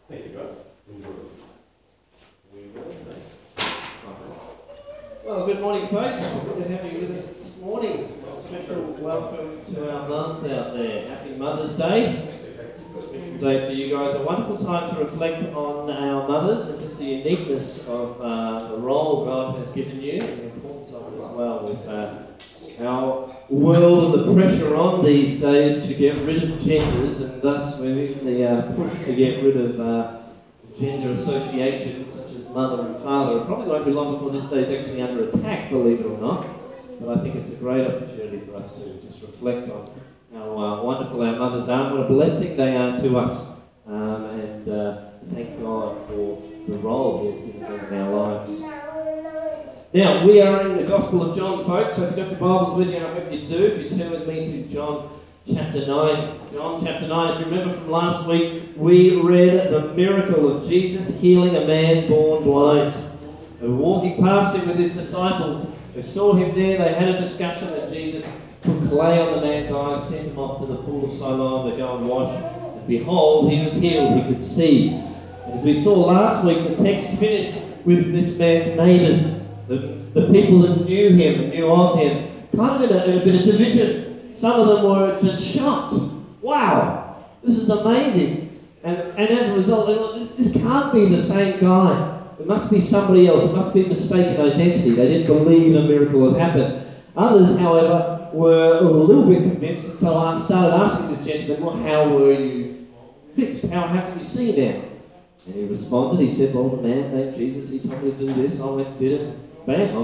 Thank you, guys. We will, thanks. Well, good morning, folks. Good to have you with us this morning. A special welcome to our mums out there. Happy Mother's Day. Special day for you guys. A wonderful time to reflect on our mothers and just the uniqueness of the role God has given you and the importance of it as well with our world and the pressure on these days to get rid of genders, and thus we're in the push to get rid of gender associations such as mother and father. It probably won't be long before this day is actually under attack, believe it or not. But I think it's a great opportunity for us to just reflect on how wonderful our mothers are and what a blessing they are to us. And thank God for the role He has given them in our lives. Now, we are in the Gospel of John, folks, so if you've got your Bibles with you, and I hope you do, if you turn with me to John chapter 9. John chapter 9, if you remember from last week, we read the miracle of Jesus healing a man born blind. They were walking past him with his disciples. They saw him there, they had a discussion, and Jesus put clay on the man's eyes, sent him off to the pool of Siloam to go and wash. And behold, he was healed, he could see. And as we saw last week, the text finished with this man's neighbours. The people that knew him and knew of him, kind of in a bit of division. Some of them were just shocked. Wow, this is amazing. And as a result, they thought, this can't be the same guy. It must be somebody else. It must be a mistaken identity. They didn't believe a miracle had happened. Others, however, were a little bit convinced, and so I started asking this gentleman, well, how were you fixed? How can you see now? And he responded, he said, well, the man named Jesus, he told me to do this, I went and did it. Bam,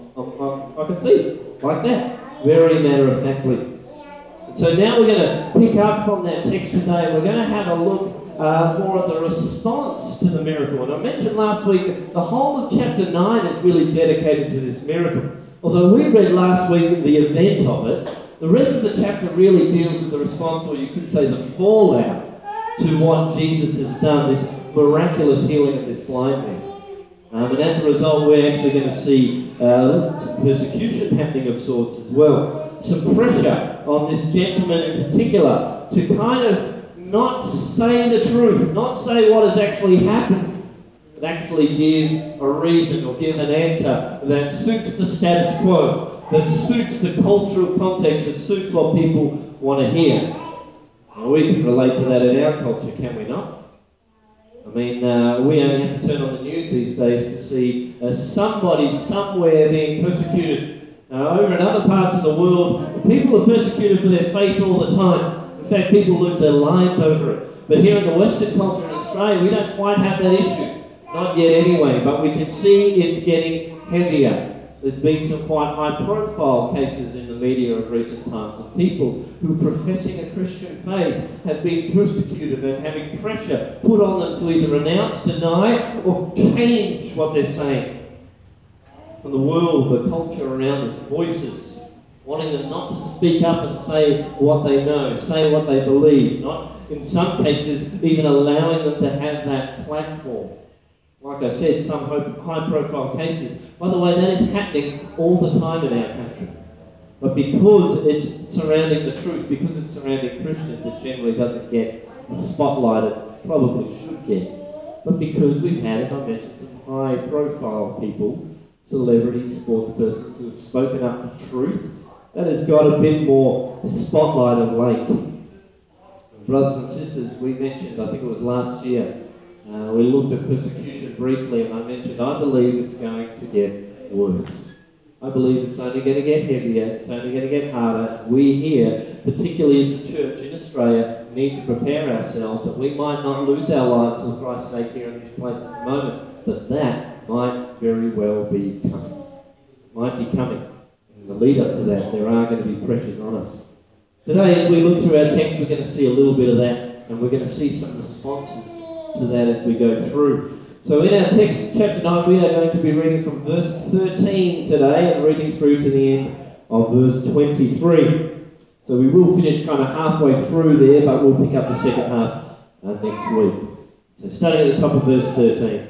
I can see, like that, very matter-of-factly. And so now we're going to pick up from that text today. We're going to have a look more at the response to the miracle. And I mentioned last week that the whole of chapter 9 is really dedicated to this miracle. Although we read last week the event of it, the rest of the chapter really deals with the response, or you could say the fallout, to what Jesus has done, this miraculous healing of this blind man. And as a result, we're actually going to see some persecution happening of sorts as well. Some pressure on this gentleman in particular to kind of not say the truth, not say what has actually happened, but actually give a reason or give an answer that suits the status quo, that suits the cultural context, that suits what people want to hear. Now, we can relate to that in our culture, can we not? I mean, we only have to turn on the news these days to see somebody somewhere being persecuted. Over in other parts of the world, people are persecuted for their faith all the time. In fact, people lose their lives over it. But here in the Western culture in Australia, we don't quite have that issue. Not yet anyway, but we can see it's getting heavier. There's been some quite high-profile cases in the media of recent times of people who, professing a Christian faith, have been persecuted and having pressure put on them to either renounce, deny, or change what they're saying. From the world, the culture around us, voices, wanting them not to speak up and say what they know, say what they believe, not, in some cases, even allowing them to have that platform. Like I said, some high-profile cases. By the way, that is happening all the time in our country. But because it's surrounding the truth, because it's surrounding Christians, it generally doesn't get the spotlight it probably should get. But because we've had, as I mentioned, some high-profile people, celebrities, sports persons who have spoken up for truth, that has got a bit more spotlight of late. Brothers and sisters, we mentioned, I think it was last year, we looked at persecution briefly, and I mentioned I believe it's going to get worse. I believe it's only going to get heavier, it's only going to get harder. We here, particularly as a church in Australia, need to prepare ourselves that we might not lose our lives for Christ's sake here in this place at the moment, but that might very well be coming. It might be coming. In the lead up to that, there are going to be pressures on us. Today, as we look through our text, we're going to see a little bit of that, and we're going to see some responses to that as we go through. So in our text, chapter 9, we are going to be reading from verse 13 today and reading through to the end of verse 23. So we will finish kind of halfway through there, but we'll pick up the second half next week. So starting at the top of verse 13.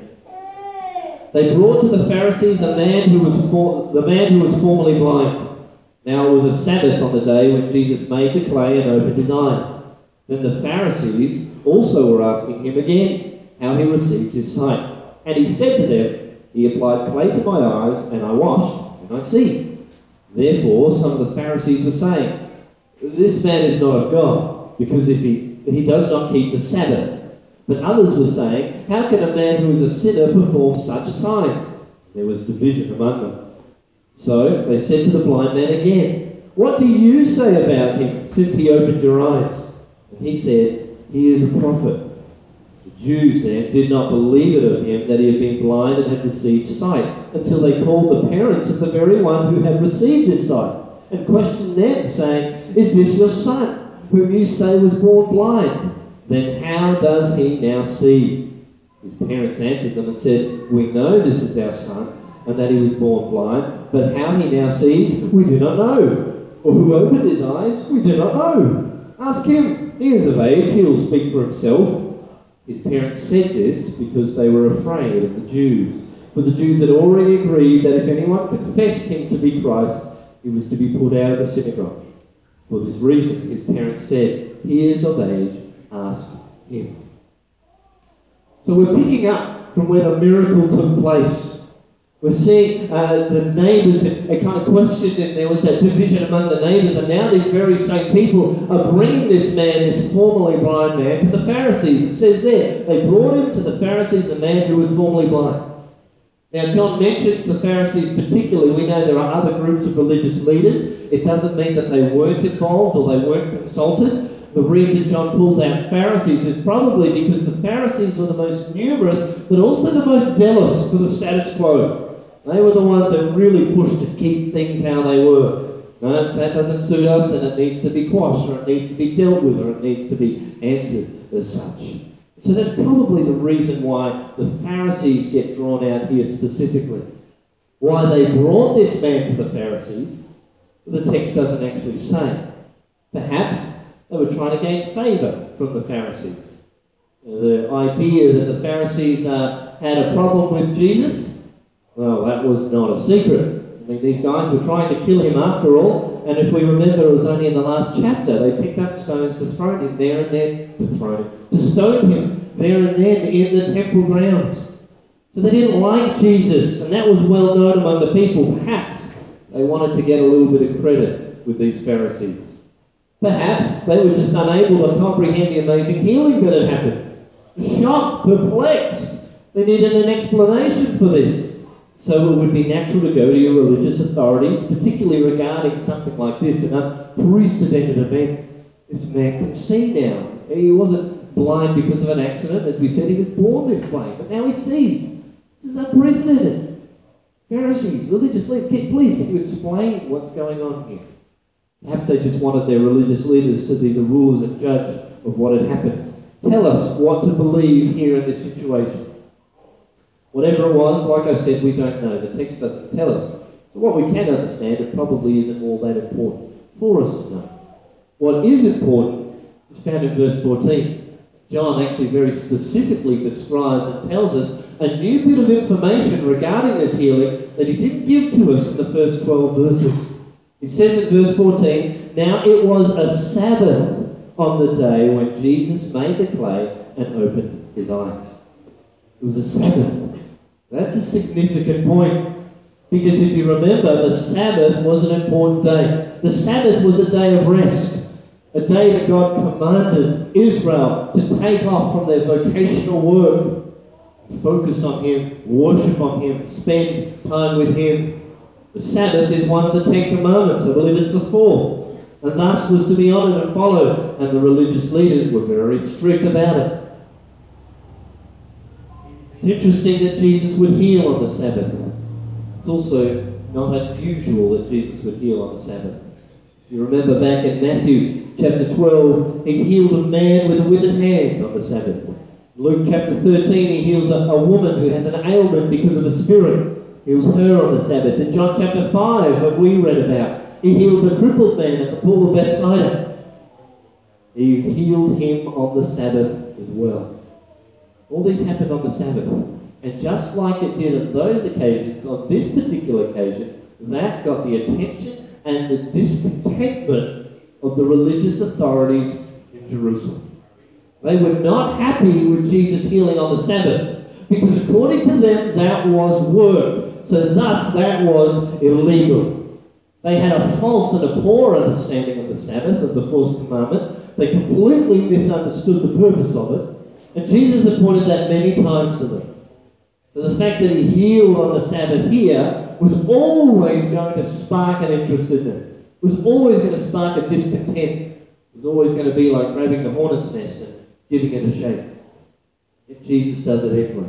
They brought to the Pharisees the man who was formerly blind. Now it was a Sabbath on the day when Jesus made the clay and opened his eyes. Then the Pharisees also were asking him again, how he received his sight. And he said to them, he applied clay to my eyes, and I washed, and I see. Therefore, some of the Pharisees were saying, this man is not of God, because if he does not keep the Sabbath. But others were saying, how can a man who is a sinner perform such signs? There was division among them. So they said to the blind man again, what do you say about him, since he opened your eyes? And he said, he is a prophet. The Jews then did not believe it of him that he had been blind and had received sight, until they called the parents of the very one who had received his sight, and questioned them, saying, is this your son, whom you say was born blind? Then how does he now see? His parents answered them and said, we know this is our son, and that he was born blind, but how he now sees, we do not know. Or who opened his eyes, we do not know. Ask him, he is of age, he will speak for himself. His parents said this because they were afraid of the Jews. For the Jews had already agreed that if anyone confessed him to be Christ, he was to be put out of the synagogue. For this reason, his parents said, he is of age, ask him. So we're picking up from where the miracle took place. We're seeing the neighbours had kind of questioned, and there was that division among the neighbours, and now these very same people are bringing this man, this formerly blind man, to the Pharisees. It says there, they brought him to the Pharisees, a man who was formerly blind. Now, John mentions the Pharisees particularly. We know there are other groups of religious leaders. It doesn't mean that they weren't involved or they weren't consulted. The reason John pulls out Pharisees is probably because the Pharisees were the most numerous, but also the most zealous for the status quo. They were the ones that really pushed to keep things how they were. No, if that doesn't suit us, then it needs to be quashed, or it needs to be dealt with, or it needs to be answered as such. So that's probably the reason why the Pharisees get drawn out here specifically. Why they brought this man to the Pharisees, the text doesn't actually say. Perhaps they were trying to gain favour from the Pharisees. The idea that the Pharisees had a problem with Jesus, well, that was not a secret. I mean, these guys were trying to kill him after all, and if we remember, it was only in the last chapter, they picked up stones to throw him there and then, to stone him there and then in the temple grounds. So they didn't like Jesus, and that was well known among the people. Perhaps they wanted to get a little bit of credit with these Pharisees. Perhaps they were just unable to comprehend the amazing healing that had happened. Shocked, perplexed. They needed an explanation for this. So it would be natural to go to your religious authorities, particularly regarding something like this, an unprecedented event. This man can see now. He wasn't blind because of an accident. As we said, he was born this way, but now he sees. This is unprecedented. Pharisees, religious leaders, please, can you explain what's going on here? Perhaps they just wanted their religious leaders to be the rulers and judge of what had happened. Tell us what to believe here in this situation. Whatever it was, like I said, we don't know. The text doesn't tell us. So what we can understand, it probably isn't all that important for us to know. What is important is found in verse 14. John actually very specifically describes and tells us a new bit of information regarding this healing that he didn't give to us in the first 12 verses. He says in verse 14, now it was a Sabbath on the day when Jesus made the clay and opened his eyes. It was a Sabbath. That's a significant point. Because if you remember, the Sabbath was an important day. The Sabbath was a day of rest. A day that God commanded Israel to take off from their vocational work. Focus on Him, worship on Him, spend time with Him. The Sabbath is one of the 10 Commandments. I believe it's the 4th. And thus was to be honoured and followed. And the religious leaders were very strict about it. It's interesting that Jesus would heal on the Sabbath. It's also not unusual that Jesus would heal on the Sabbath. You remember back in Matthew chapter 12, He's healed a man with a withered hand on the Sabbath. Luke chapter 13, He heals a woman who has an ailment because of a spirit. He heals her on the Sabbath. In John chapter 5 that we read about, He healed the crippled man at the pool of Bethsaida. He healed him on the Sabbath as well. All these happened on the Sabbath. And just like it did on those occasions, on this particular occasion, that got the attention and the discontentment of the religious authorities in Jerusalem. They were not happy with Jesus healing on the Sabbath because according to them that was work. So thus that was illegal. They had a false and a poor understanding of the Sabbath, of the first commandment. They completely misunderstood the purpose of it. And Jesus had pointed that many times to them. So the fact that he healed on the Sabbath here was always going to spark an interest in them. It was always going to spark a discontent. It was always going to be like grabbing the hornet's nest and giving it a shake. Yet Jesus does it anyway.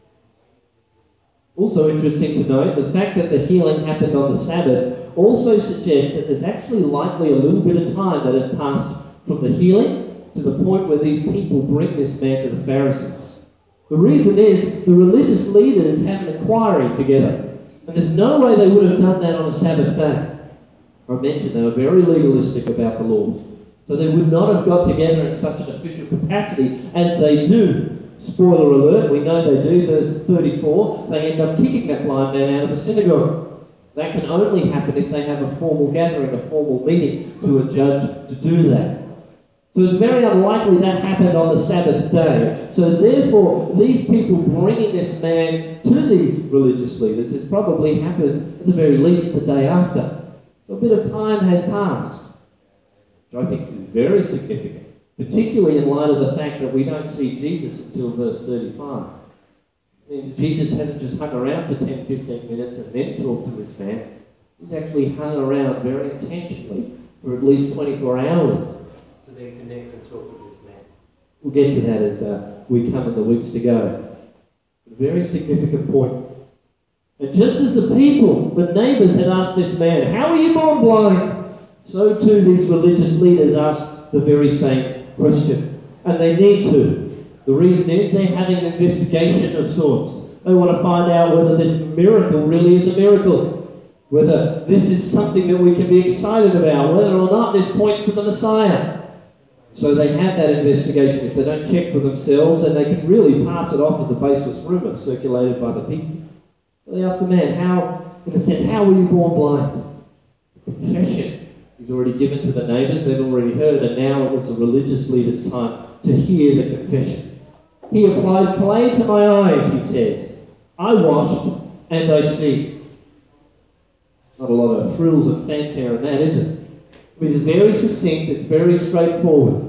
Also interesting to note, the fact that the healing happened on the Sabbath also suggests that there's actually likely a little bit of time that has passed from the healing to the point where these people bring this man to the Pharisees. The reason is the religious leaders have an inquiry together, and there's no way they would have done that on a Sabbath day. I mentioned they were very legalistic about the laws, so they would not have got together in such an official capacity as they do. Spoiler alert, we know they do. Verse 34, they end up kicking that blind man out of the synagogue. That can only happen if they have a formal gathering, a formal meeting to a judge to do that. So it's very unlikely that happened on the Sabbath day. So therefore, these people bringing this man to these religious leaders has probably happened at the very least the day after. So a bit of time has passed, which I think is very significant, particularly in light of the fact that we don't see Jesus until verse 35. It means Jesus hasn't just hung around for 10, 15 minutes and then talked to this man. He's actually hung around very intentionally for at least 24 hours. Then connect and talk with this man. We'll get to that as we come in the weeks to go. A very significant point. And just as the people, the neighbours had asked this man, "How were you born blind?" so too these religious leaders asked the very same question. And they need to. The reason is they're having an investigation of sorts. They want to find out whether this miracle really is a miracle. Whether this is something that we can be excited about. Whether or not this points to the Messiah. So they have that investigation. If they don't check for themselves, then they can really pass it off as a baseless rumour circulated by the people. So they ask the man, how were you born blind? Confession is already given to the neighbours, they've already heard, and now it was the religious leader's time to hear the confession. He applied clay to my eyes, he says. I washed and I see. Not a lot of frills and fanfare in that, is it? It's very succinct, it's very straightforward.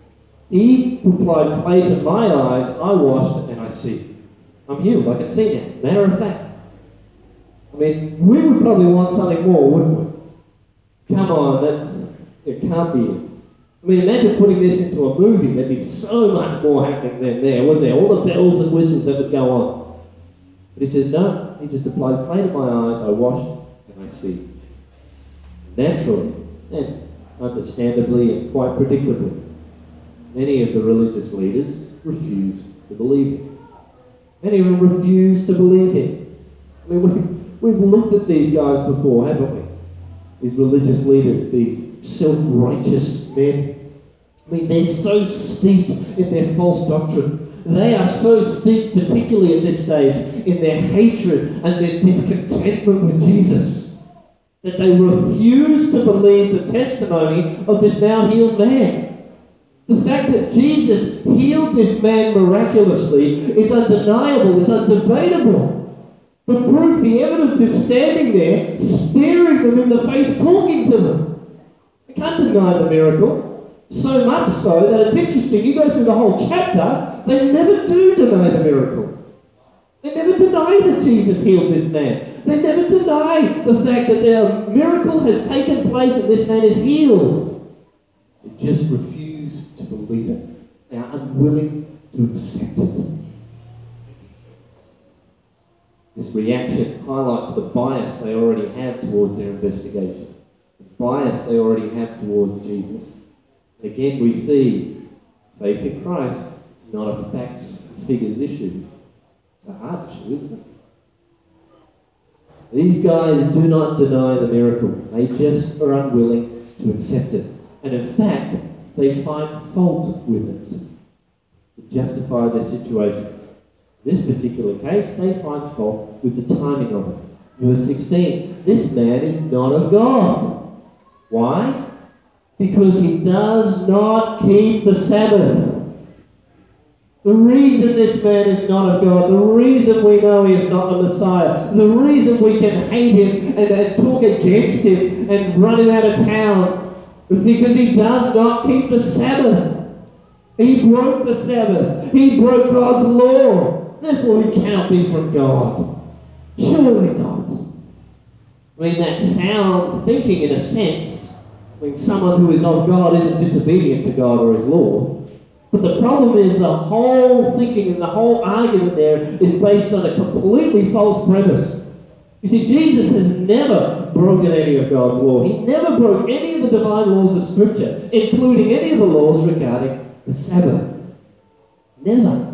He applied clay to my eyes, I washed, and I see. I'm healed, I can see now. Matter of fact. I mean, we would probably want something more, wouldn't we? Come on, it can't be it. I mean, imagine putting this into a movie, there'd be so much more happening than there, wouldn't there? All the bells and whistles that would go on. But he says, no, he just applied clay to my eyes, I washed, and I see. Naturally. And understandably and quite predictably, many of the religious leaders refused to believe him. Many of them refused to believe him. I mean, we've looked at these guys before, haven't we? These religious leaders, these self-righteous men. I mean, they're so steeped in their false doctrine. They are so steeped, particularly at this stage, in their hatred and their discontentment with Jesus, that they refuse to believe the testimony of this now healed man. The fact that Jesus healed this man miraculously is undeniable, it's undebatable. The proof, the evidence is standing there, staring them in the face, talking to them. They can't deny the miracle. So much so that it's interesting, you go through the whole chapter, they never do deny the miracle. They never deny that Jesus healed this man. They never deny the fact that their miracle has taken place and this man is healed. They just refuse to believe it. They are unwilling to accept it. This reaction highlights the bias they already have towards their investigation. The bias they already have towards Jesus. And again, we see faith in Christ is not a facts and figures issue. It's a heart issue, isn't it? These guys do not deny the miracle. They just are unwilling to accept it. And in fact, they find fault with it to justify their situation. In this particular case, they find fault with the timing of it. Verse 16, this man is not of God. Why? Because he does not keep the Sabbath. The reason this man is not of God, the reason we know he is not the Messiah, the reason we can hate him and talk against him and run him out of town is because he does not keep the Sabbath. He broke the Sabbath. He broke God's law. Therefore, he cannot be from God. Surely not. I mean, that's sound thinking in a sense. I mean, someone who is of God isn't disobedient to God or his law. But the problem is the whole thinking and the whole argument there is based on a completely false premise. You see, Jesus has never broken any of God's law. He never broke any of the divine laws of Scripture, including any of the laws regarding the Sabbath. Never.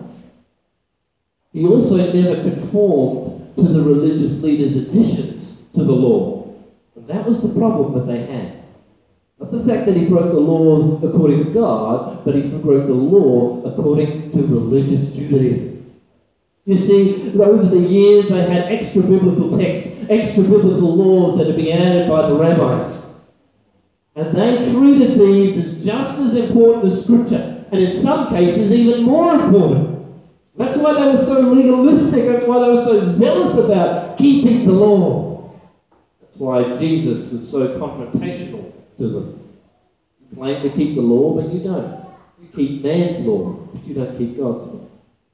He also never conformed to the religious leaders' additions to the law. And that was the problem that they had. Not the fact that he broke the laws according to God, but he broke the law according to religious Judaism. You see, over the years they had extra-biblical texts, extra-biblical laws that had been added by the rabbis. And they treated these as just as important as Scripture, and in some cases even more important. That's why they were so legalistic, that's why they were so zealous about keeping the law. That's why Jesus was so confrontational to them. You claim to keep the law, but you don't. You keep man's law, but you don't keep God's law.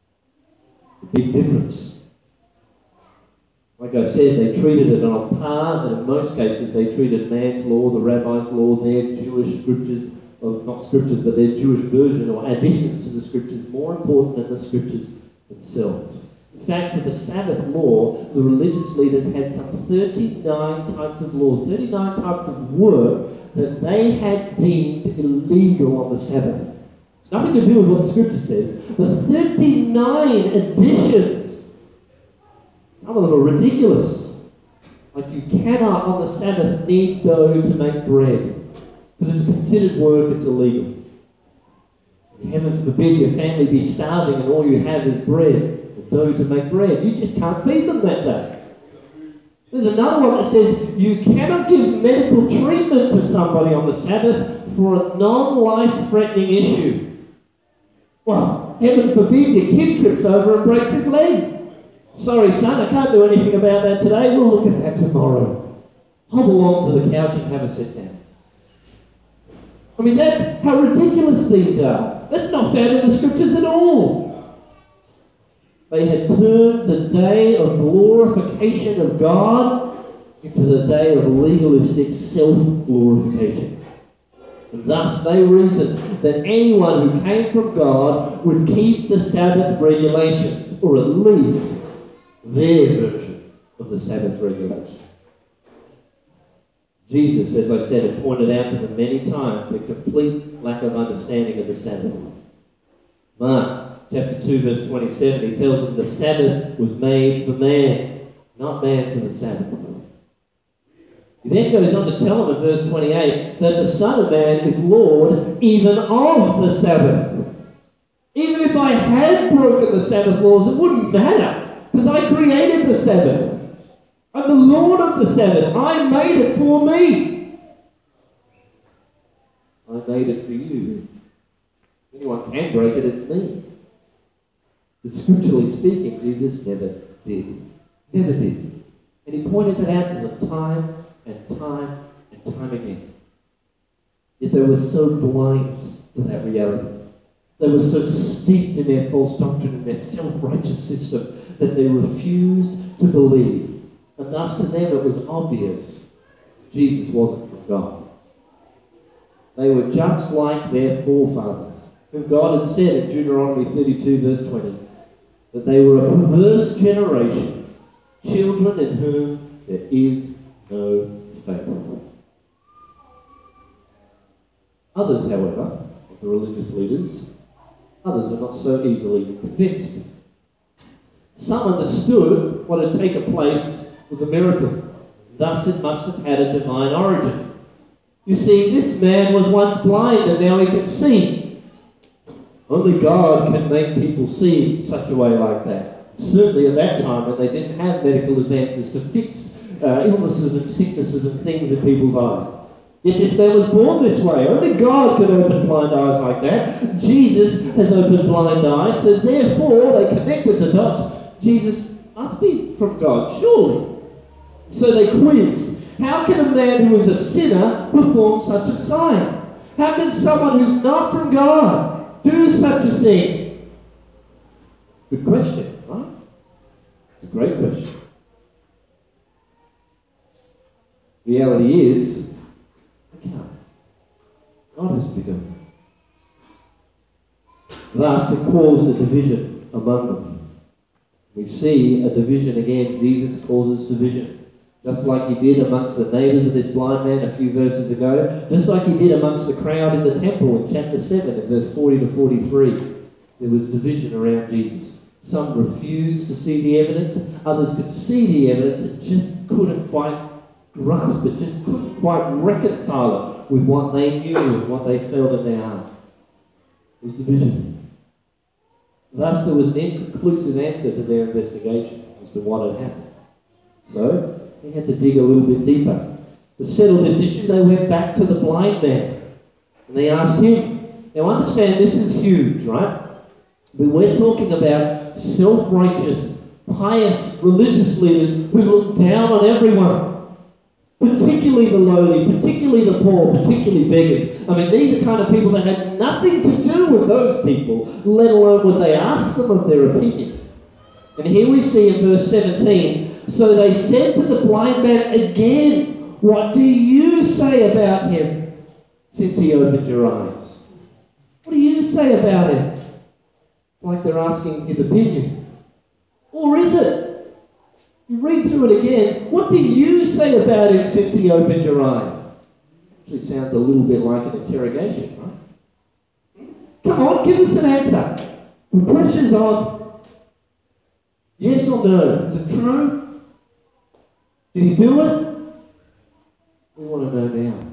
A big difference. Like I said, they treated it on par, and in most cases they treated man's law, the rabbi's law, their Jewish scriptures, or not scriptures, but their Jewish version or additions to the scriptures more important than the scriptures themselves. In fact, for the Sabbath law, the religious leaders had some 39 types of laws, 39 types of work that they had deemed illegal on the Sabbath. It's nothing to do with what the Scripture says, but 39 additions. Some of them are ridiculous. Like you cannot on the Sabbath knead dough to make bread, because it's considered work, it's illegal. Heaven forbid your family be starving and all you have is bread. Dough to make bread. You just can't feed them that day. There's another one that says you cannot give medical treatment to somebody on the Sabbath for a non-life-threatening issue. Well, heaven forbid your kid trips over and breaks his leg. Sorry, son, I can't do anything about that today. We'll look at that tomorrow. Hobble on to the couch and have a sit down. I mean, that's how ridiculous these are. That's not found in the Scriptures at all. They had turned the day of glorification of God into the day of legalistic self-glorification. And thus they reasoned that anyone who came from God would keep the Sabbath regulations, or at least their version of the Sabbath regulations. Jesus, as I said, had pointed out to them many times the complete lack of understanding of the Sabbath. Mark chapter 2, verse 27, he tells them the Sabbath was made for man, not man for the Sabbath. He then goes on to tell them in verse 28 that the Son of Man is Lord even of the Sabbath. Even if I had broken the Sabbath laws, it wouldn't matter, because I created the Sabbath. I'm the Lord of the Sabbath. I made it for me. I made it for you. If anyone can break it, it's me. But scripturally speaking, Jesus never did. Never did. And he pointed that out to them time and time and time again. Yet they were so blind to that reality. They were so steeped in their false doctrine and their self-righteous system that they refused to believe. And thus to them it was obvious Jesus wasn't from God. They were just like their forefathers, whom God had said in Deuteronomy 32 verse 20, that they were a perverse generation, children in whom there is no faith. Others, however, the religious leaders, others were not so easily convinced. Some understood what had taken place was a miracle. Thus it must have had a divine origin. You see, this man was once blind and now he can see. Only God can make people see in such a way like that. Certainly at that time when they didn't have medical advances to fix illnesses and sicknesses and things in people's eyes. Yet this man was born this way. Only God could open blind eyes like that. Jesus has opened blind eyes, so therefore they connected the dots. Jesus must be from God, surely. So they quizzed, how can a man who is a sinner perform such a sign? How can someone who's not from God do such a thing? Good question, right? It's a great question. Reality is, I can't. God has begun. Thus, it caused a division among them. We see a division again. Jesus causes division. Just like he did amongst the neighbours of this blind man a few verses ago. Just like he did amongst the crowd in the temple in chapter 7, in verse 40 to 43. There was division around Jesus. Some refused to see the evidence. Others could see the evidence and just couldn't quite grasp it, just couldn't quite reconcile it with what they knew and what they felt in their heart. It was division. Thus, there was an inconclusive answer to their investigation as to what had happened. So, they had to dig a little bit deeper. To settle this issue, they went back to the blind man. And they asked him. Now, understand, this is huge, right? But we're talking about self-righteous, pious, religious leaders who look down on everyone. Particularly the lowly, particularly the poor, particularly beggars. I mean, these are kind of people that had nothing to do with those people, let alone when they asked them of their opinion. And here we see in verse 17, so they said to the blind man again, what do you say about him since he opened your eyes? What do you say about him? Like they're asking his opinion. Or is it? You read through it again. What do you say about him since he opened your eyes? Actually sounds a little bit like an interrogation, right? Come on, give us an answer. The pressure's on. Yes or no? Is it true? Did he do it? We want to know now.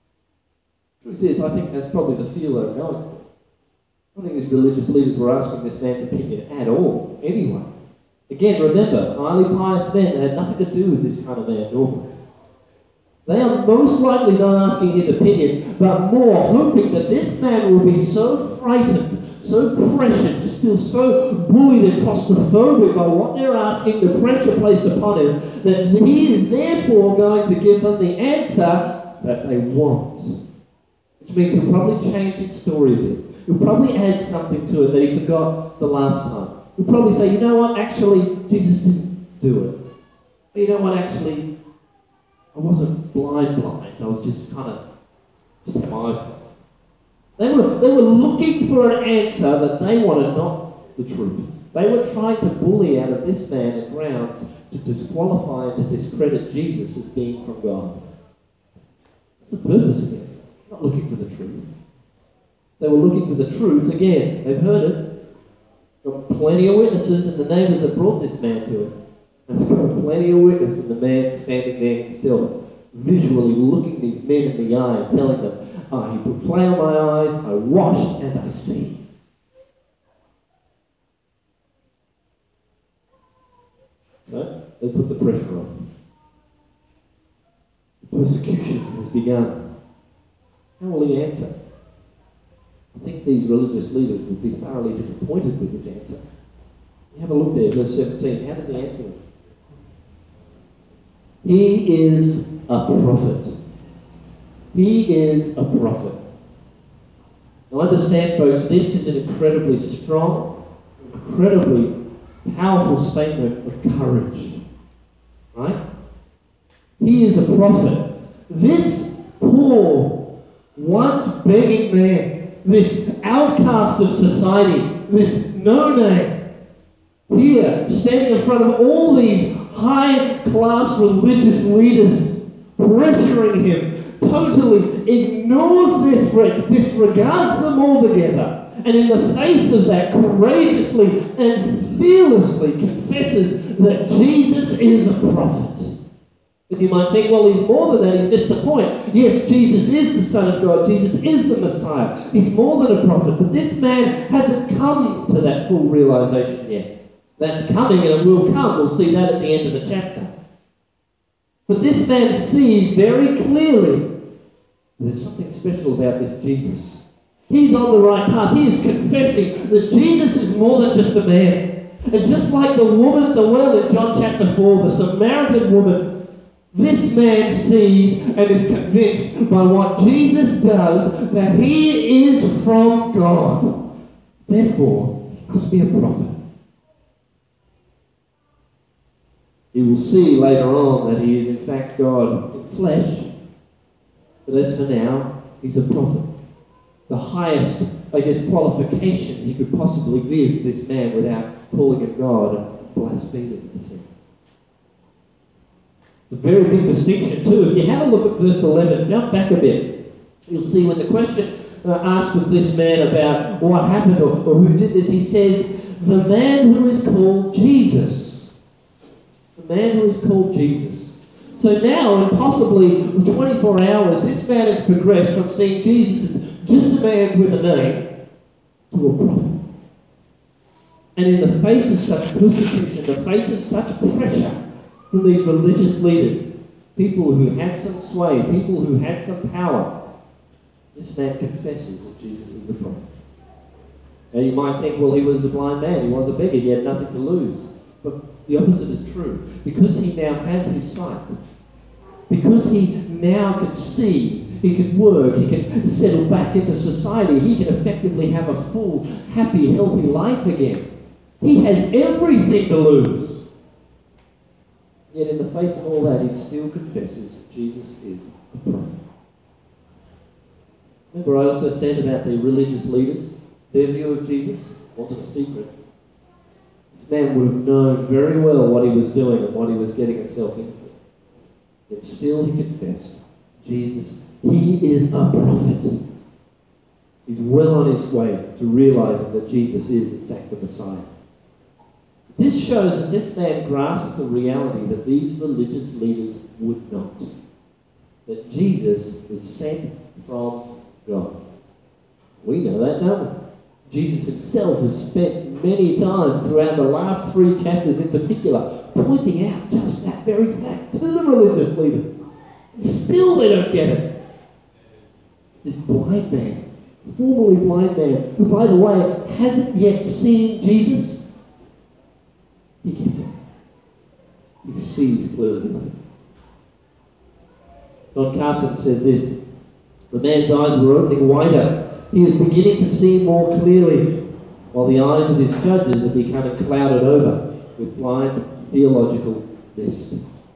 Truth is, I think that's probably the feel they're going for. I don't think these religious leaders were asking this man's opinion at all, anyway. Again, remember, highly pious men that had nothing to do with this kind of man normally. They are most likely not asking his opinion, but more hoping that this man will be so frightened, so pressured, still so bullied and claustrophobic by what they're asking, the pressure placed upon him, that he is therefore going to give them the answer that they want. Which means he'll probably change his story a bit. He'll probably add something to it that he forgot the last time. He'll probably say, you know what, actually, Jesus didn't do it. You know what, actually, I wasn't blind. I was just had my eyes closed. They were looking for an answer that they wanted, not the truth. They were trying to bully out of this man at grounds to disqualify and to discredit Jesus as being from God. What's the purpose of it? Not looking for the truth. They were looking for the truth again. They've heard it. Got plenty of witnesses, and the neighbours have brought this man to him. And there's got plenty of witnesses, and the man standing there himself, visually looking these men in the eye and telling them, he put clay on my eyes, I washed, and I see. So, they put the pressure on. The persecution has begun. How will he answer? I think these religious leaders would be thoroughly disappointed with his answer. Have a look there, verse 17. How does he answer them? He is a prophet. He is a prophet. Now understand, folks, this is an incredibly strong, incredibly powerful statement of courage. Right? He is a prophet. This poor, once begging man, this outcast of society, this no-name, here, standing in front of all these high-class religious leaders, pressuring him, totally ignores their threats, disregards them altogether, and in the face of that, courageously and fearlessly confesses that Jesus is a prophet. And you might think, well, he's more than that, he's missed the point. Yes, Jesus is the Son of God, Jesus is the Messiah, he's more than a prophet, but this man hasn't come to that full realization yet. That's coming and it will come, we'll see that at the end of the chapter. But this man sees very clearly There's something special about this Jesus. He's on the right path. He is confessing that Jesus is more than just a man. And just like the woman at the well in John chapter 4, the Samaritan woman, this man sees and is convinced by what Jesus does that he is from God. Therefore, he must be a prophet. He will see later on that he is in fact God in flesh. But as for now, he's a prophet. The highest, qualification he could possibly give this man without calling him God and blaspheming in a sense. It's a very big distinction too. If you have a look at verse 11, jump back a bit, you'll see when the question asked of this man about what happened or who did this, he says, the man who is called Jesus. The man who is called Jesus. So now, in possibly 24 hours, this man has progressed from seeing Jesus as just a man with a name to a prophet. And in the face of such persecution, the face of such pressure from these religious leaders, people who had some sway, people who had some power, this man confesses that Jesus is a prophet. Now you might think, well, he was a blind man, he was a beggar, he had nothing to lose. But the opposite is true. Because he now has his sight, because he now can see, he can work, he can settle back into society, he can effectively have a full, happy, healthy life again. He has everything to lose. Yet in the face of all that, he still confesses that Jesus is a prophet. Remember I also said about the religious leaders, their view of Jesus wasn't a secret. This man would have known very well what he was doing and what he was getting himself in for. Yet still he confessed, Jesus, he is a prophet. He's well on his way to realizing that Jesus is in fact the Messiah. This shows that this man grasped the reality that these religious leaders would not. That Jesus was sent from God. We know that, don't we? Jesus himself has spent many times throughout the last 3 chapters in particular pointing out just that very fact to the religious leaders. And still they don't get it. This blind man, formerly blind man, who by the way hasn't yet seen Jesus, he gets it. He sees clearly, doesn't he? Don Carson says this, the man's eyes were opening wider. He is beginning to see more clearly, while the eyes of his judges are becoming clouded over with blind theological mist.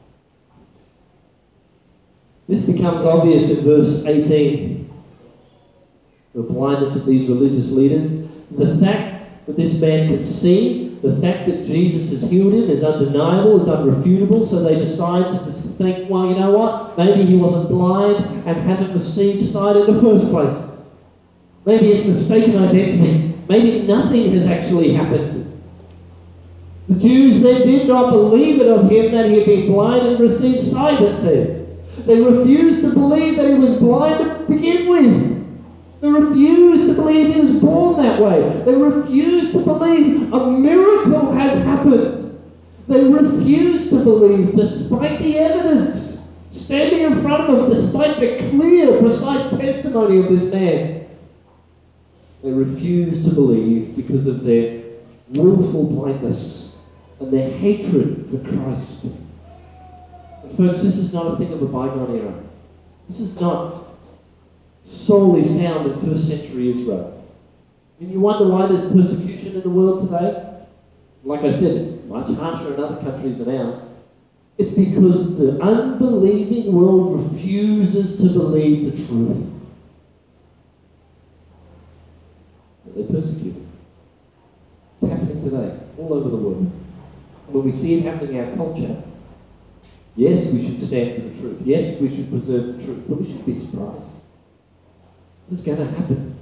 This becomes obvious in verse 18. The blindness of these religious leaders. The fact that this man can see, the fact that Jesus has healed him is undeniable, is unrefutable, so they decide to think, well, you know what? Maybe he wasn't blind and hasn't received sight in the first place. Maybe it's mistaken identity. Maybe nothing has actually happened. The Jews then did not believe it of him that he had been blind and received sight, it says. They refused to believe that he was blind to begin with. They refused to believe he was born that way. They refused to believe a miracle has happened. They refused to believe, despite the evidence standing in front of them, despite the clear, precise testimony of this man. They refused to believe because of their willful blindness and their hatred for Christ. And folks, this is not a thing of a bygone era. This is not solely found in first century Israel. And you wonder why there's persecution in the world today? Like I said, it's much harsher in other countries than ours. It's because the unbelieving world refuses to believe the truth. So they're persecuted. It's happening today, all over the world. And when we see it happening in our culture, yes, we should stand for the truth. Yes, we should preserve the truth. But we shouldn't be surprised. This is going to happen.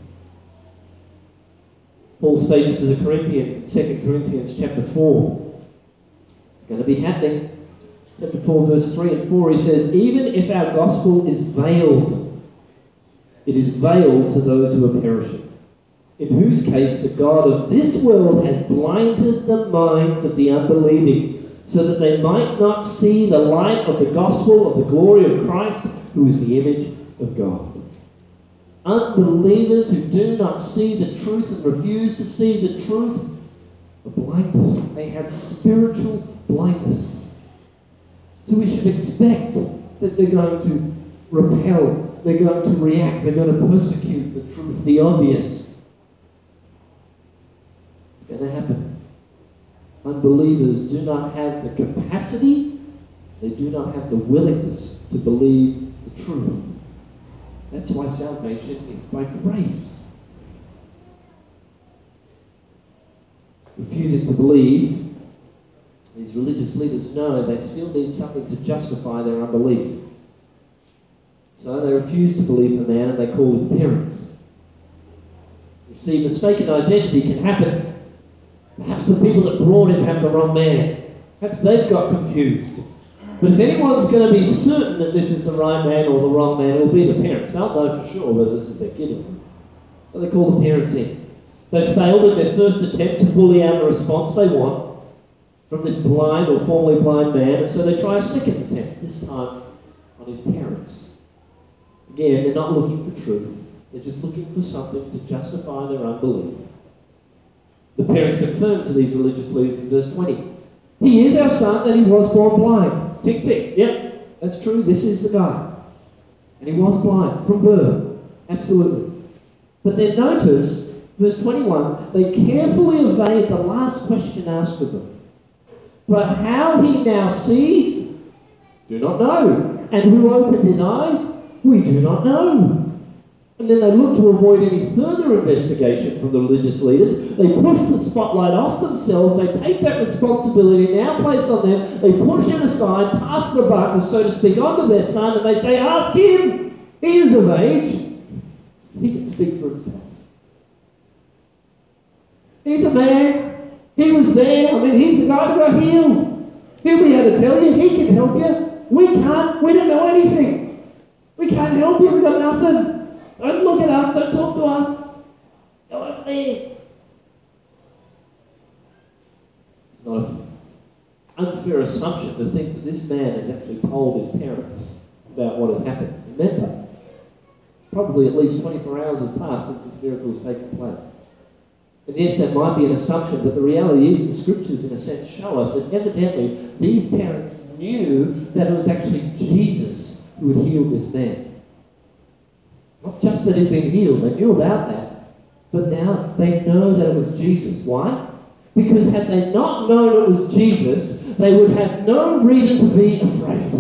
Paul states to the Corinthians in 2 Corinthians chapter 4, it's going to be happening. Chapter 4, verse 3 and 4, he says, even if our gospel is veiled, it is veiled to those who are perishing, in whose case the God of this world has blinded the minds of the unbelieving, so that they might not see the light of the gospel of the glory of Christ, who is the image of God. unbelievers who do not see the truth and refuse to see the truth are blinded. They have spiritual blindness. So we should expect that they're going to repel, they're going to react, they're going to persecute the truth, the obvious. It's going to happen. Unbelievers do not have the capacity, they do not have the willingness to believe the truth. That's why salvation is by grace. Refusing to believe, these religious leaders know they still need something to justify their unbelief. So they refuse to believe the man and they call his parents. You see, mistaken identity can happen. Perhaps the people that brought him have the wrong man. Perhaps they've got confused. But if anyone's going to be certain that this is the right man or the wrong man, it will be the parents. They'll know for sure whether this is their kid or not. So they call the parents in. They've failed in their first attempt to bully out the response they want from this blind or formerly blind man, and so they try a second attempt, this time on his parents. Again, they're not looking for truth. They're just looking for something to justify their unbelief. The parents confirm to these religious leaders in verse 20, he is our son and he was born blind. Tick, tick. Yep, that's true. This is the guy. And he was blind from birth. Absolutely. But then notice, verse 21, they carefully evade the last question asked of them. But how he now sees, do not know. And who opened his eyes, we do not know. And then they look to avoid any further investigation from the religious leaders. They push the spotlight off themselves. They take that responsibility now placed on them. They push it aside, pass the buck, so to speak, onto their son, and they say, ask him. He is of age. So he can speak for himself. He's a man. He was there. I mean, he's the guy that got healed. He'll be able to tell you. He can help you. We can't. We don't know anything. We can't help you. We've got nothing. Don't look at us, don't talk to us. Go over there. It's not an unfair assumption to think that this man has actually told his parents about what has happened. Remember, probably at least 24 hours has passed since this miracle has taken place. And yes, that might be an assumption, but the reality is the scriptures, in a sense, show us that evidently these parents knew that it was actually Jesus who had healed this man. Not just that he'd been healed, they knew about that, but now they know that it was Jesus. Why? Because had they not known it was Jesus, they would have no reason to be afraid.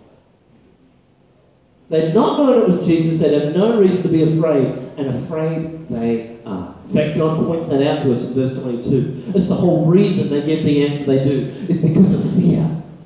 They'd not known it was Jesus, they'd have no reason to be afraid, and afraid they are. In fact, John points that out to us in verse 22. It's the whole reason they give the answer they do, is because of fear.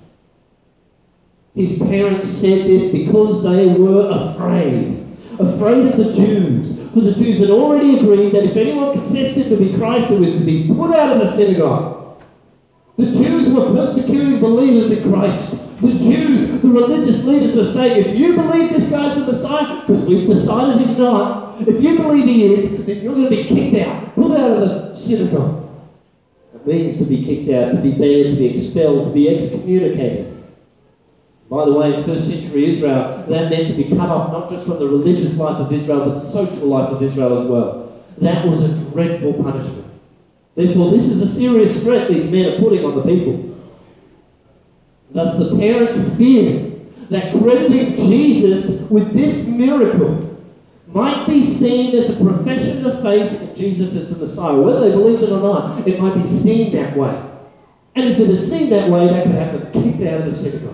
His parents said this because they were afraid. Afraid of the Jews. For the Jews had already agreed that if anyone confessed him to be Christ, it was to be put out of the synagogue. The Jews were persecuting believers in Christ. The Jews, the religious leaders, were saying, if you believe this guy's the Messiah, because we've decided he's not, if you believe he is, then you're going to be kicked out, put out of the synagogue. It means to be kicked out, to be banned, to be expelled, to be excommunicated. By the way, in first century Israel, that meant to be cut off not just from the religious life of Israel, but the social life of Israel as well. That was a dreadful punishment. Therefore, this is a serious threat these men are putting on the people. Thus, the parents feared that crediting Jesus with this miracle might be seen as a profession of faith in Jesus as the Messiah. Whether they believed it or not, it might be seen that way. And if it is seen that way, they could have them kicked out of the synagogue.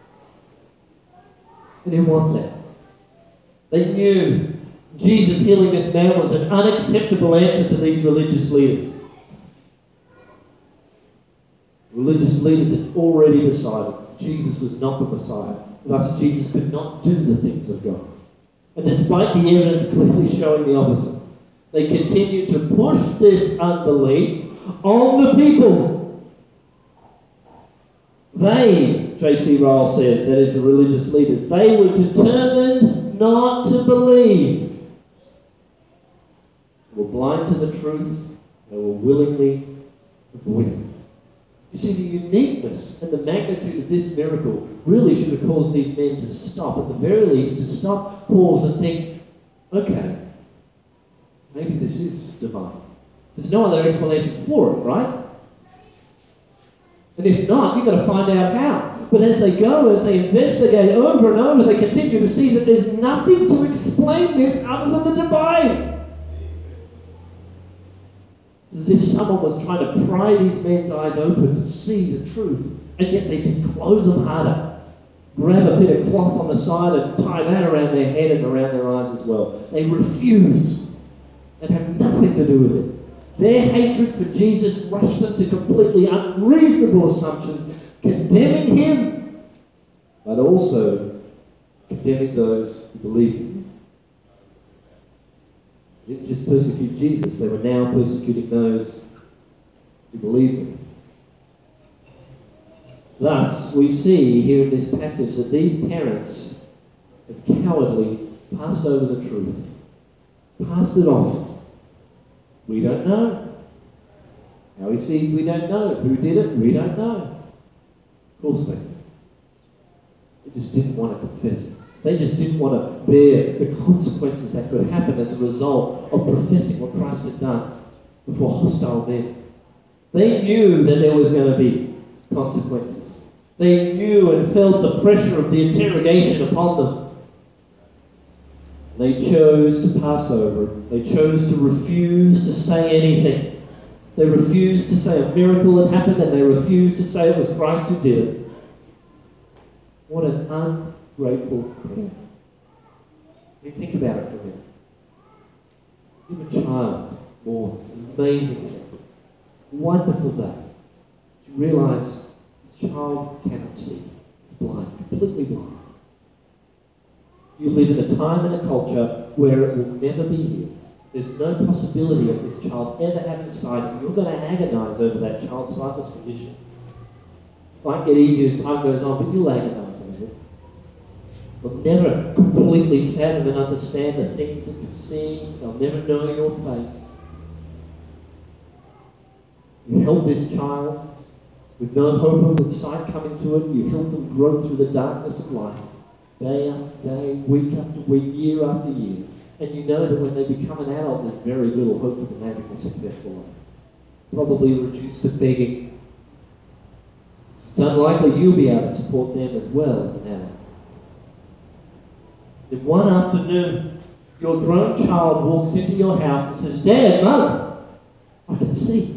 They didn't want that. They knew Jesus healing this man was an unacceptable answer to these religious leaders. Religious leaders had already decided Jesus was not the Messiah. Thus, Jesus could not do the things of God. And despite the evidence clearly showing the opposite, they continued to push this unbelief on the people. They, J.C. Ryle says, that is the religious leaders, they were determined not to believe. They were blind to the truth. They were willingly avoiding it. You see, the uniqueness and the magnitude of this miracle really should have caused these men to stop, at the very least, to stop, pause and think, okay, maybe this is divine. There's no other explanation for it, right? And if not, you've got to find out how. But as they go, as they investigate over and over, they continue to see that there's nothing to explain this other than the divine. It's as if someone was trying to pry these men's eyes open to see the truth, and yet they just close them harder. Grab a bit of cloth on the side and tie that around their head and around their eyes as well. They refuse and have nothing to do with it. Their hatred for Jesus rushed them to completely unreasonable assumptions, condemning him, but also condemning those who believe him. They didn't just persecute Jesus, they were now persecuting those who believed him. Thus, we see here in this passage that these parents have cowardly passed over the truth, passed it off. We don't know. How he sees, we don't know. Who did it? We don't know. Of course they did. They just didn't want to confess it. They just didn't want to bear the consequences that could happen as a result of professing what Christ had done before hostile men. They knew that there was going to be consequences. They knew and felt the pressure of the interrogation upon them. They chose to pass over. They chose to refuse to say anything. They refused to say a miracle had happened, and they refused to say it was Christ who did it. What an ungrateful prayer. Think about it for a minute. You have a child born. It's an amazing thing. Wonderful day. You realise this child cannot see. It's blind, completely blind. You live in a time and a culture where it will never be healed. There's no possibility of this child ever having sight, and you're going to agonise over that child's sightless condition. It might get easier as time goes on, but you'll agonise over it. They'll never completely fathom and understand the things that you're seeing. They'll never know your face. You help this child with no hope of its sight coming to it. You help them grow through the darkness of life. Day after day, week after week, year after year. And you know that when they become an adult, there's very little hope for them having a successful life. Probably reduced to begging. It's unlikely you'll be able to support them as well as an adult. Then one afternoon, your grown child walks into your house and says, "Dad, Mum, I can see."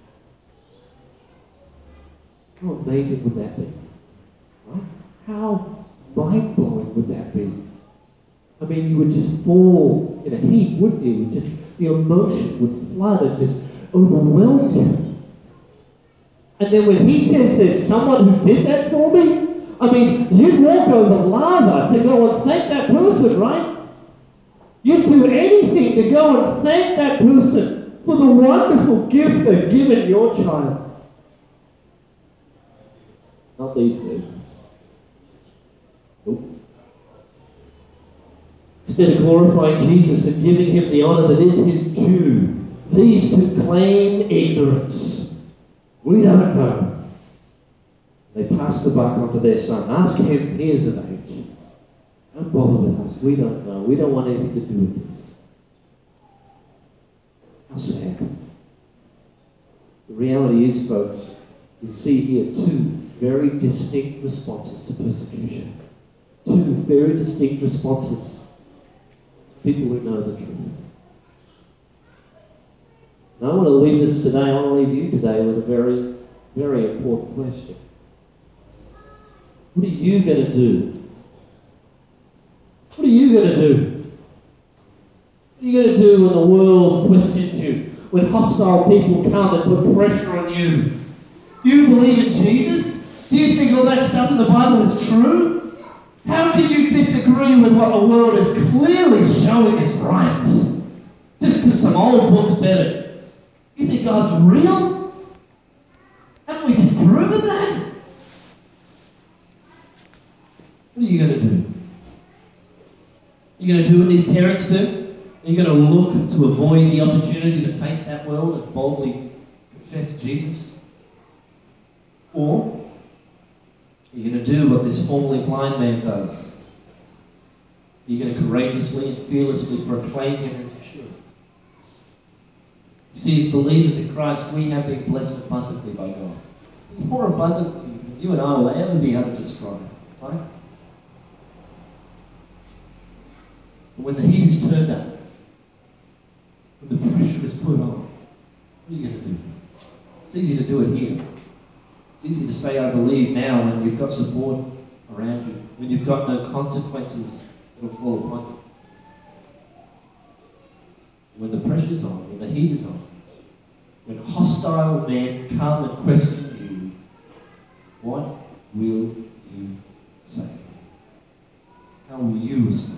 How amazing would that be? Right? How mind-blowing would that be? I mean, you would just fall in a heap, wouldn't you? The emotion would flood and just overwhelm you. And then when he says there's someone who did that for me, I mean, you'd walk over lava to go and thank that person, right? You'd do anything to go and thank that person for the wonderful gift they've given your child. Not these two. Nope. Instead of glorifying Jesus and giving him the honour that is his due, these two claim ignorance. We don't know. They pass the buck onto their son. Ask him, he is of age. Don't bother with us. We don't know. We don't want anything to do with this. How sad. The reality is, folks, we see here two very distinct responses to persecution. Two very distinct responses. People who know the truth. And I want to leave us today, I want to leave you today with a very, very important question. What are you going to do? What are you going to do? What are you going to do when the world questions you? When hostile people come and put pressure on you? Do you believe in Jesus? Do you think all that stuff in the Bible is true? How can you disagree with what the world is clearly showing is right? Just because some old book said it. You think God's real? Haven't we just proven that? What are you going to do? Are you going to do what these parents do? Are you going to look to avoid the opportunity to face that world and boldly confess Jesus? Or are you going to do what this formerly blind man does? Are you going to courageously and fearlessly proclaim him as you should? You see, as believers in Christ, we have been blessed abundantly by God. More abundantly than you and I will ever be able to describe. Right? But when the heat is turned up, when the pressure is put on, what are you going to do? It's easy to do it here. It's easy to say, I believe now, when you've got support around you, when you've got no consequences that will fall upon you. When the pressure's on, when the heat is on, when hostile men come and question you, what will you say? How will you respond?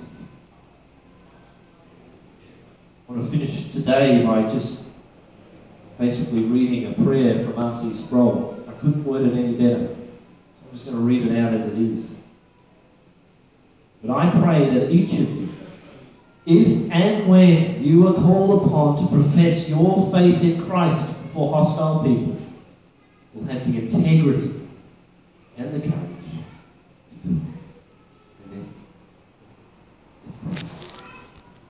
I want to finish today by just basically reading a prayer from R.C. Sproul. I couldn't word it any better, so I'm just going to read it out as it is. But I pray that each of you, if and when you are called upon to profess your faith in Christ before hostile people, will have the integrity and the courage